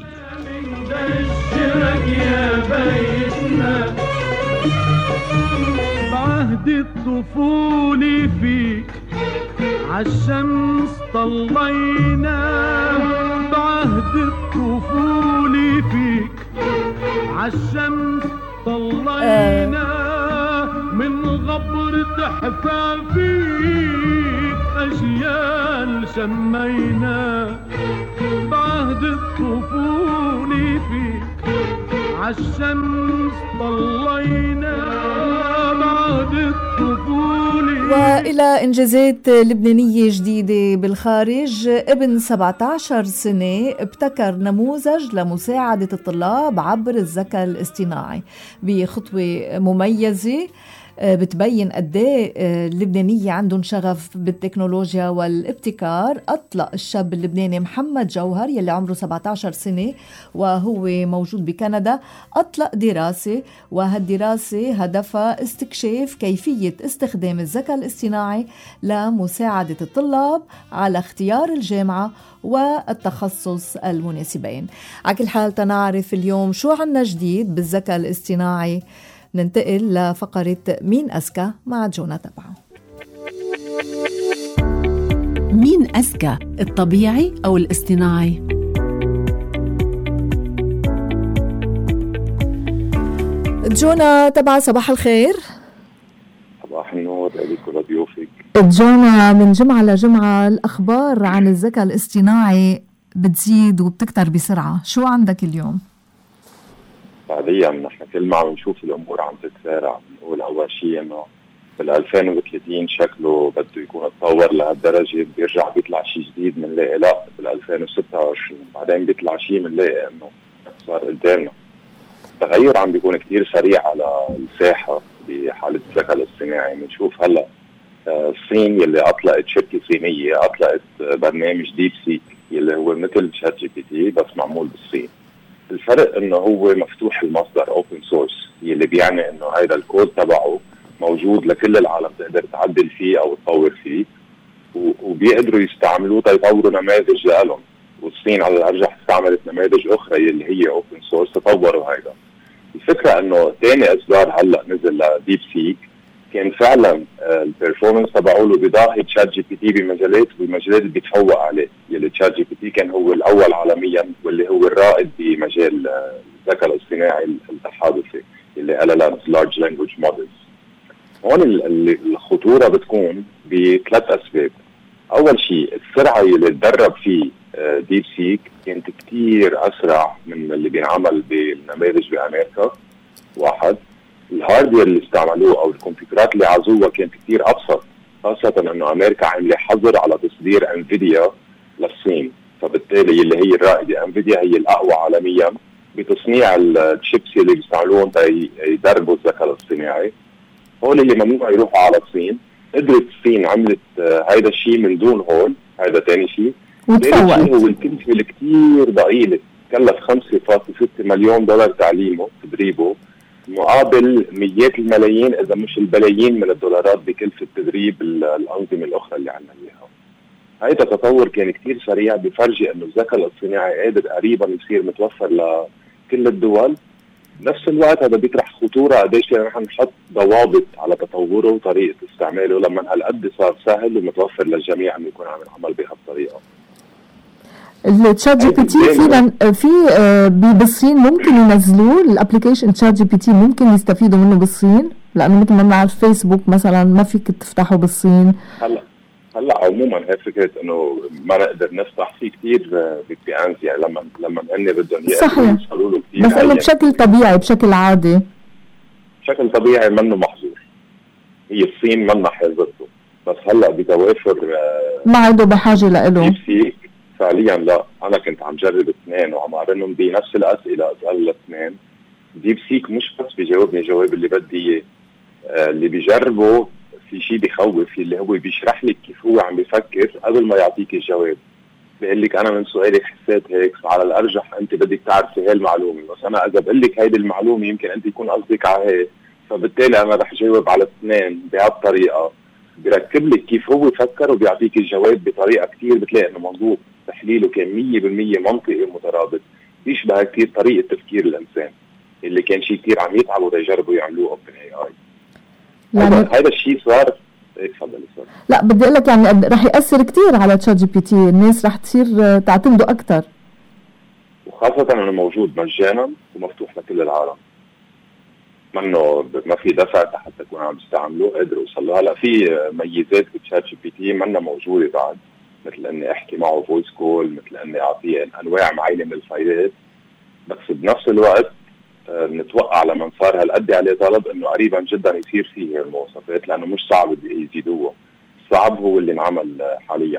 [SPEAKER 9] بعهد الطفولة فيك عالشمس طلينا، بعهد الطفولة فيك عالشمس طلينا، من غبرة حفافيك أجيال شمينا، بعهد الطفولة فيك عالشمس طلينا، بعهد الطفولة.
[SPEAKER 3] وإلى إنجازات لبنانية جديدة بالخارج. ابن 17 سنة ابتكر نموذج لمساعدة الطلاب عبر الذكاء الاصطناعي بخطوة مميزة بتبين قد ايه اللبنانية عندهم شغف بالتكنولوجيا والابتكار. أطلق الشاب اللبناني محمد جوهر يلي عمره 17 سنة وهو موجود بكندا، أطلق دراسة، وهالدراسة هدفها استكشاف كيفية استخدام الذكاء الاصطناعي لمساعدة الطلاب على اختيار الجامعة والتخصص المناسبين. على كل حال تنعرف اليوم شو عنا جديد بالذكاء الاصطناعي، ننتقل لفقرة مين أذكى مع جونا تبعه.
[SPEAKER 1] مين أذكى، الطبيعي أو الاصطناعي؟
[SPEAKER 3] جونا تبع صباح الخير.
[SPEAKER 13] صباح النور لك ولضيوفك.
[SPEAKER 3] جونا، من جمعة لجمعة الأخبار عن الذكاء الاصطناعي بتزيد وبتكتر بسرعة، شو عندك اليوم؟
[SPEAKER 13] فعليا نحن كل ما عم نشوف الامور عم تتسارع، بنقول اول شيء انه بال 2030 شكله بده يكون اتطور لهالدرجه، بيرجع بيطلع شيء جديد بنلاقي لا بال 2026 بعدين بيطلع شيء بنلاقي انه صار قدامنا. التغير عم بيكون كتير سريع على الساحه بحاله الذكاء الاصطناعي. بنشوف هلا الصين يلي اطلقت، شركه صينيه اطلقت برنامج ديب سيك يلي هو مثل شات جي بي تي بس معمول بالصين. الفرق انه هو مفتوح المصدر اوبن سورس، يلي بيعني انه هيدا الكود تبعه موجود لكل العالم تقدر تعدل فيه او تطور فيه، وبيقدروا يستعملوه تيطوروا نماذج لهم. والصين على الارجح استعملت نماذج اخرى يلي هي اوبن سورس تطوروا هيدا. الفكره انه ثاني اصدار هلا نزل لديب سيك كان فعلا البرفورمانس تبعوله بيضاهي تشات جي بي تي بمجالات اللي بيتفوق عليه. يلي تشات جي بي تي كان هو الاول عالميا واللي هو الرائد بمجال الذكاء الاصطناعي التحادثي اللي LLMs Large Language Models. هون الخطوره بتكون بثلاث اسباب. اول شيء السرعه اللي تدرب فيه ديب سيك كانت كتير اسرع من اللي بينعمل بالنماذج بامريكا. واحد، الهاردوير اللي استعملوه او الكمبيوترات اللي عزوها كانت كتير ابسط، خاصه انه امريكا عامله حظر على تصدير انفيديا للصين، فبالتالي اللي هي الرائده انفيديا هي الاقوى عالميا بتصنيع الشيبس اللي بيستعملوهم يدربوا الذكاء الاصطناعي. هول اللي ممنوع يروحوا على الصين، قدرت الصين عملت هيدا الشيء من دون هول. هذا ثاني شيء. ثالث شيء هو الكلفه الكتير ضئيله، كلف 5.6 مليون دولار تعليمه تدريبه، مقابل مئات الملايين اذا مش البلايين من الدولارات بكلفه تدريب الانظمه الاخرى اللي عندنا اياها. هيدا التطور كان كتير سريع، بفرجي انه الذكاء الاصطناعي قادر قريبا يصير متوفر لكل الدول. بنفس الوقت هذا بيطرح خطوره قديش نحن نحط ضوابط على تطوره وطريقه استعماله لما هالقد صار سهل ومتوفر للجميع انه يكون عم يعمل بهالطريقه.
[SPEAKER 3] التشات جي بي تي فعلا في بالصين ممكن ينزلوه الابلكيشن. تشات جي بي تي ممكن يستفيدوا منه بالصين، لانه مثل ما بنعرف فيسبوك مثلا ما فيك تفتحه بالصين.
[SPEAKER 13] هلا عموما هي فكره انه ما نقدر نفتح فيه كثير VPNs، يعني لما هن بدهم يوصلوا له كثير، بس انه
[SPEAKER 3] بشكل طبيعي بشكل عادي
[SPEAKER 13] بشكل طبيعي منه محظور. هي الصين منها حاجزته، بس هلا بتوافر
[SPEAKER 3] ما عنده بحاجه له
[SPEAKER 13] فعليا. لا انا كنت عم جرب اثنين وعم اقارنهم بنفس الاسئله اسال الاثنين. ديب سيك مش بس بيجاوبني الجواب اللي بدي اياه، اللي بيجربه في شيء بيخوف، اللي هو بيشرح لك كيف هو عم بيفكر قبل ما يعطيك الجواب. بيقول لك انا من سؤالك حسيت هيك، فعلى الارجح انت بدك تعرفي هاي المعلومه، بس انا اذا بقول لك هيدي المعلومه يمكن انت يكون قصدك على هيك، فبالتالي انا رح جاوب على الاثنين بهالطريقه. بيركب لك كيف هو فكر وبيعطيك الجواب بطريقه كثير بتلاقي انه مضبوط، تحليله كان 100% منطقي ومترابط، بيشبه كثير طريقه تفكير الانسان اللي كان شيء كثير عم يتعبوا يجربوا يعملوه اوبن اي. يعني هذا الشيء صار. تفضل.
[SPEAKER 3] لا بدي اقول لك يعني رح ياثر كثير على تشات جي بي تي، الناس رح تصير تعتمده اكثر،
[SPEAKER 13] وخاصه انه موجود مجانا ومفتوح لكل العالم، منه ما في دفع حتى تكون عم تستعملوه. قادر اوصل له. هلا في ميزات بتشات جي بي تي منها موجوده بعد، مثل اني احكي معه فويس كول، مثل اني اعطيه انواع معينه من الفايلات، بس بنفس الوقت نتوقع لما صار هالقد عليه طلب انه قريبا جدا يصير فيه المواصفات، لانه مش صعب يزيدوها، الصعب هو اللي انعمل حاليا.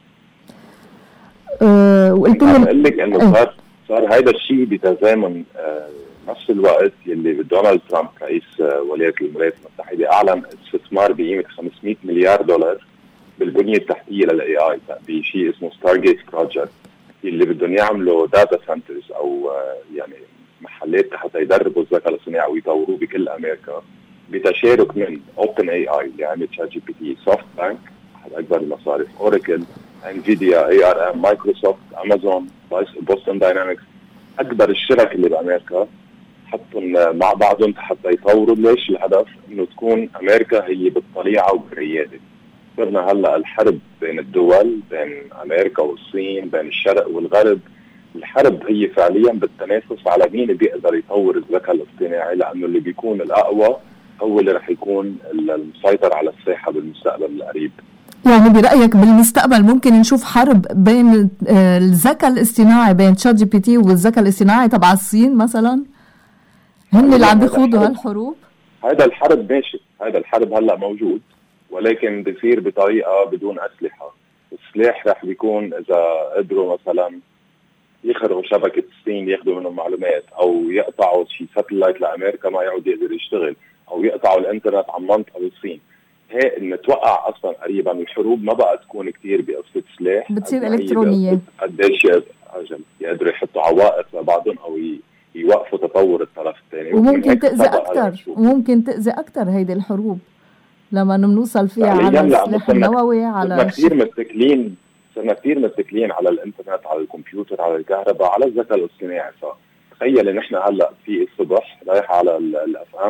[SPEAKER 3] وقلت
[SPEAKER 13] لي لك انه صار هذا الشيء بتزامن نفس الوقت يلي دونالد ترامب رئيس ولايات المتحدة المتحدة اعلن استثمار بقيمة 500 مليار دولار بالبنية التحتية للاي اي بشيء اسمه ستارجيت بروجكت، اللي بدهم يعملوا داتا سنترز او يعني محلات حتى يدربوا الذكاء الاصطناعي ويطوروه بكل امريكا، بتشارك من اوبن اي اي اللي عملت شات جي بي تي، سوفت بانك احد اكبر المصارف، اوراكل، انفيديا، اي ار ام، مايكروسوفت، امازون، بوستون داينامكس، اكبر الشركات اللي بامريكا حطهم مع بعضهم حتى يطوروا. ليش؟ الهدف انه تكون امريكا هي بالطليعه وبالرياده. صرنا هلا الحرب بين الدول، بين امريكا والصين، بين الشرق والغرب، الحرب هي فعليا بالتنافس على مين بيقدر يطور الذكاء الاصطناعي، لانه اللي بيكون الاقوى هو اللي رح يكون المسيطر على الساحه بالمستقبل القريب.
[SPEAKER 3] يعني برأيك بالمستقبل ممكن نشوف حرب بين الذكاء الاصطناعي، بين تشات جي بي تي والذكاء الاصطناعي تبع الصين مثلا؟ هن اللي عم بيخوضوا هالحروب؟
[SPEAKER 13] هذا الحرب ماشي، هذا الحرب هلا موجود، ولكن بصير بطريقه بدون اسلحه. السلاح رح بيكون اذا قدروا مثلا يخرقوا شبكه الصين ياخذوا منهم معلومات، او يقطعوا شيء ساتلايت لامريكا ما يعود يقدر يشتغل، او يقطعوا الانترنت عن منطقه بالصين. هي نتوقع اصلا قريبا الحروب ما بقى تكون كثير بقصه سلاح،
[SPEAKER 3] بتصير الكترونيه،
[SPEAKER 13] قديش يقدروا يحطوا عوائق لبعضهم او يوقفوا تطور الطرف الثاني،
[SPEAKER 3] وممكن تأذي اكثر، وممكن تأذي اكثر هيدي الحروب لما نوصل فيها على السلاح النووي. على
[SPEAKER 13] صرنا كثير متكلين على الانترنت، على الكمبيوتر، على الكهرباء، على الذكاء الاصطناعي. فتخيل ان احنا هلا في الصبح رايح على الاف ام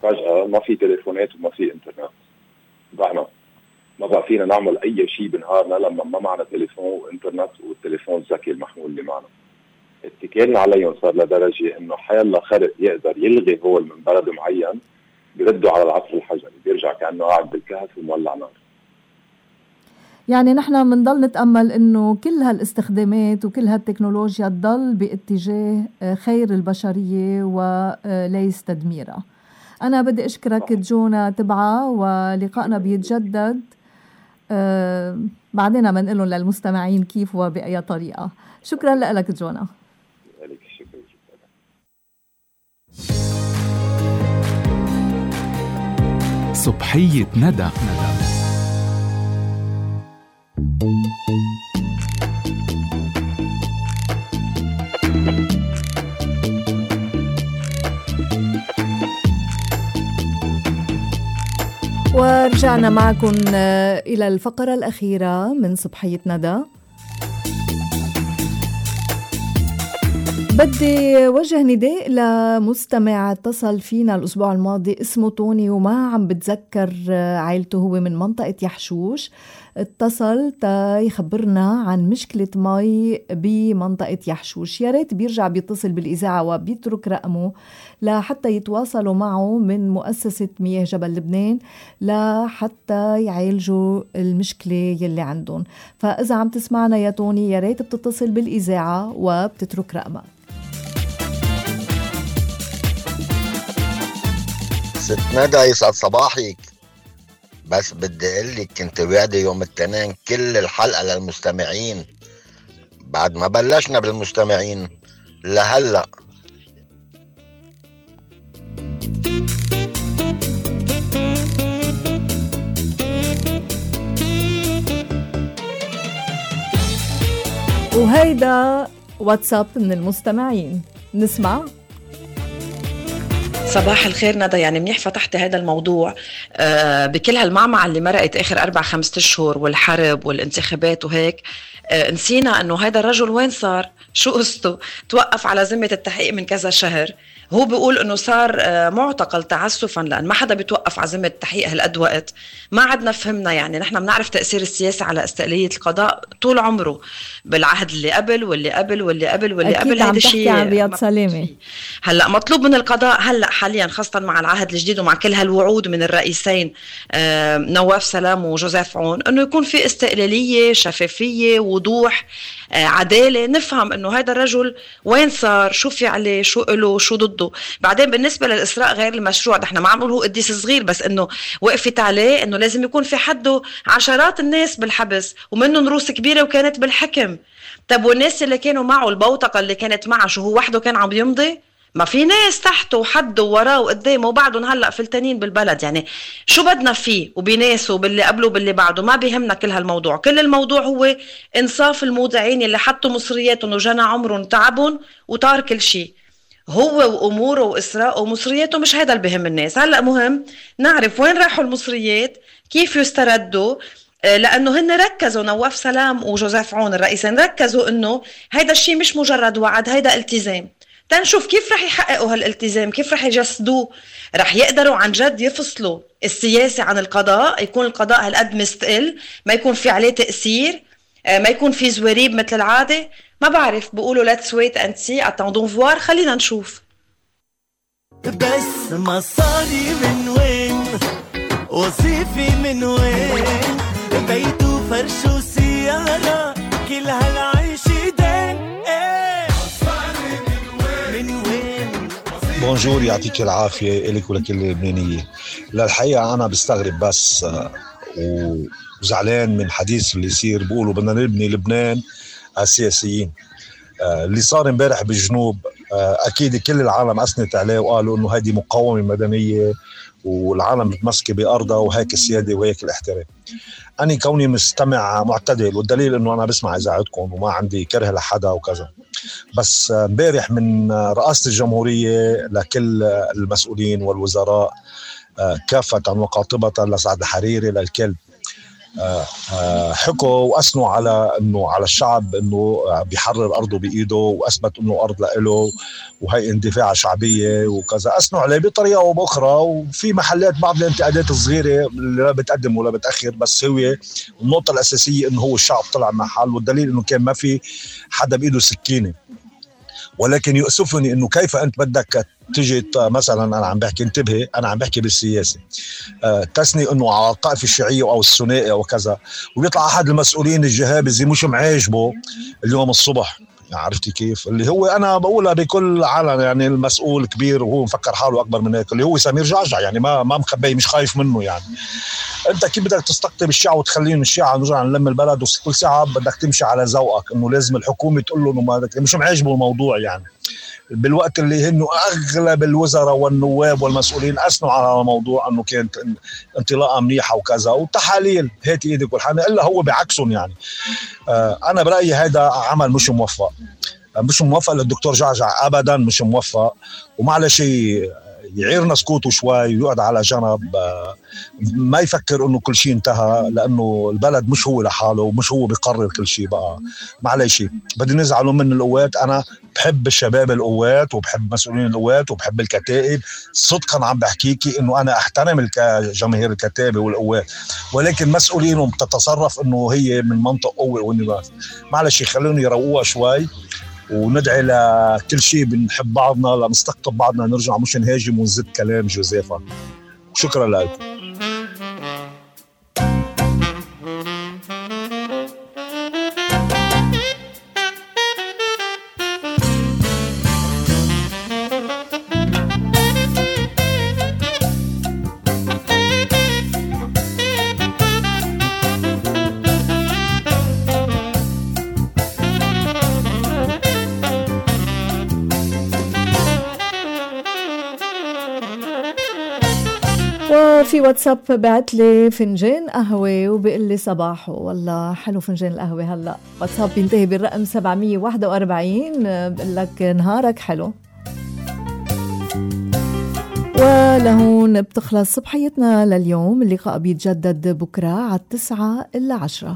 [SPEAKER 13] فجأة ما في تليفونات وما في انترنت. ضعنا، ما بقى فينا نعمل اي شيء بنهارنا لما ما معنا تليفون وانترنت والتليفون الذكي المحمول اللي معنا. اتكالنا عليهم صار لدرجة انه حيالله خلق يقدر يلغي هول من بلد معين بيردوا على العصر الحجري، بيرجع كأنه قاعد بالكهف ومولع نار.
[SPEAKER 3] يعني نحن بنضل نتأمل إنه كل هالاستخدامات وكل هالتكنولوجيا تضل باتجاه خير البشرية وليس تدميرها. أنا بدي أشكرك جونا تبعة، ولقائنا بيتجدد بعدين بنقلهم للمستمعين كيف وبأي طريقة. شكرا لك جونا.
[SPEAKER 2] صبحية ندى.
[SPEAKER 3] ورجعنا معكم إلى الفقرة الأخيرة من صبحية ندى. بدي وجه نداء لمستمع اتصل فينا الأسبوع الماضي اسمه توني وما عم بتذكر عائلته، هو من منطقة يحشوش. اتصل تا يخبرنا عن مشكلة مي بمنطقة يحشوش. يا ريت بيرجع بيتصل بالإذاعة وبيترك رقمه لحتى يتواصلوا معه من مؤسسة مياه جبل لبنان لحتى يعالجوا المشكلة يلي عندهم. فإذا عم تسمعنا يا توني يا ريت بتتصل بالإذاعة وبتترك رقمك.
[SPEAKER 14] ست ندى يسعد صباحك. بس بدي اقول لك كنت وعدي يوم الاثنين كل الحلقه للمستمعين، بعد ما بلشنا بالمستمعين لهلا.
[SPEAKER 3] وهيدا واتساب من المستمعين، نسمع.
[SPEAKER 15] صباح الخير ندى، يعني منيح فتحت هذا الموضوع بكل هالمعمعة اللي مرقت آخر 4-5 أشهر والحرب والانتخابات وهيك. نسينا أنه هذا الرجل وين صار؟ شو قصته؟ توقف على ذمة التحقيق من كذا شهر. هو بيقول أنه صار معتقل تعسفا لأن ما حدا بيتوقف على ذمة التحقيق هالقد وقت. ما عدنا فهمنا، يعني نحن بنعرف تأثير السياسة على استقلالية القضاء طول عمره بالعهد اللي قبل واللي قبل واللي قبل واللي قبل. هذا الشيء
[SPEAKER 3] عن رياض سلامي.
[SPEAKER 15] هلأ مطلوب من القضاء هلأ حاليا خاصة مع العهد الجديد ومع كل هالوعود من الرئيسين نواف سلام وجوزيف عون أنه يكون في استقلالية، شفافية، وضوح، عدالة، نفهم أنه هذا الرجل وين صار، شو في عليه، شو له، شو ضده. بعدين بالنسبة للإسراء غير المشروع، نحن ما عم نقول هو قديس صغير، بس أنه وقفت عليه أنه لازم يكون في حده عشرات الناس بالحبس ومنهم روس كبيرة وكانت بالحكم. طب والناس اللي كانوا معه، البوتقة اللي كانت معه، شو هو وحده كان عم يمضي؟ ما في ناس تحته وحده وراه وقدامه وبعدهم هلأ فلتانين بالبلد. يعني شو بدنا فيه وبناسه باللي قبله وباللي بعده؟ ما بيهمنا كل هالموضوع. كل الموضوع هو إنصاف المودعين اللي حطوا مصرياتهم وجنى عمرهم تعبهم وطار كل شيء. هو وأموره وإسراءه ومصرياته مش هذا اللي بهم الناس. هلأ مهم نعرف وين راحوا المصريات، كيف يستردوا، لأنه هن ركزوا، نواف سلام وجوزيف عون الرئيسين ركزوا أنه هيدا الشيء مش مجرد وعد، هيدا التزام. تنشوف كيف رح يحققوا هالالتزام، كيف رح يجسدوه، رح يقدروا عن جد يفصلوا السياسة عن القضاء، يكون القضاء هالقد مستقل، ما يكون في عليه تأثير، ما يكون في زواريب مثل العادة. ما بعرف، بيقولوا let's wait and see, attendons voir، خلينا نشوف.
[SPEAKER 6] بس مصاري من وين، وظيفي من وين، بيت وفرش وسيارة، كل هالعيش دين.
[SPEAKER 16] بونجور، يعطيك العافية إلك ولكل اللبنانية. للحقيقة أنا بستغرب بس وزعلان من حديث اللي يصير، بيقولوا بدنا نبني لبنان السياسيين. اللي صار امبارح بالجنوب أكيد كل العالم أثنت عليه وقالوا إنه هذه مقاومة مدنية والعالم متمسكة بأرضها وهيك السيادة وهيك الاحترام. أنا كوني مستمع معتدل، والدليل إنه أنا بسمع إذاعتكم وما عندي كره لحدا وكذا، بس امبارح من رئاسة الجمهورية لكل المسؤولين والوزراء كافة وقاطبة لسعد الحريري للكل، حكوا وأثنوا على أنه على الشعب أنه بيحرر أرضه بإيده، وأثبت أنه أرض لإله وهي اندفاع شعبية وكذا. أثنوا عليه بطريقة أو بأخرى، وفي محلات بعض الانتقادات الصغيرة اللي لا بتقدم ولا بتأخر، بس هو النقطة الأساسية أنه هو الشعب طلع محل، والدليل أنه كان ما في حدا بإيده سكينة. ولكن يؤسفني أنه كيف أنت بدك تجي مثلا، أنا عم بحكي، انتبهي، أنا عم بحكي بالسياسة، تسني أنه على الطائفة الشيعية أو الثنائية أو كذا، ويطلع أحد المسؤولين الجهابزي مش معاجبه اليوم الصبح، عرفتي كيف؟ اللي هو أنا بقولها بكل علن، يعني المسؤول كبير وهو مفكر حاله أكبر من هيك، اللي هو سمير جعجع، يعني ما مخبي، مش خايف منه. يعني أنت كيف بدك تستقطب الشيعة وتخليهم الشيعة نرجع نلم البلد، وكل ساعة بدك تمشي على ذوقك، إنه لازم الحكومة تقول له إنه ما مش معاجبه الموضوع. يعني بالوقت اللي هنو أغلب الوزراء والنواب والمسؤولين أثنوا على الموضوع أنه كانت انطلاقة منيحة وكذا، والتحاليل هاتي إيدك والحنة، إلا هو بعكسهم. يعني أنا برأيي هذا عمل مش موفق للدكتور جعجع أبدا، مش موفق. ومعلش يعيرنا سكوته شوي ويقعد على جنب، ما يفكر انه كل شيء انتهى، لانه البلد مش هو لحاله ومش هو بيقرر كل شيء. بقى معلش بدي نزعلوا من القوات، انا بحب الشباب القوات وبحب مسؤولين القوات وبحب الكتائب، صدقا عم بحكيكي انه انا احترم جماهير الكتائب والقوات، ولكن مسؤولينهم تتصرف انه هي من منطق قوه والناس. معلش خلوني يروقوها شوي، وندعي لكل شيء، بنحب بعضنا، لنستقطب بعضنا، نرجع مش نهاجم ونزد كلام جوزيفا. وشكرا لكم.
[SPEAKER 3] في واتساب بعت لي فنجان قهوة وبيقول لي صباحه، والله حلو فنجان القهوة. هلا واتساب بينتهي بالرقم 741 بقول لك نهارك حلو. ولهون بتخلص صبحيتنا لليوم، اللقاء بيتجدد بكرة على 9 إلى 10.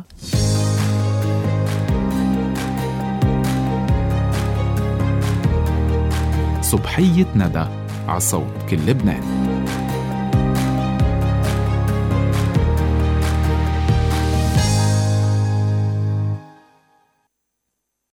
[SPEAKER 2] صبحية ندى على صوت كل لبنان.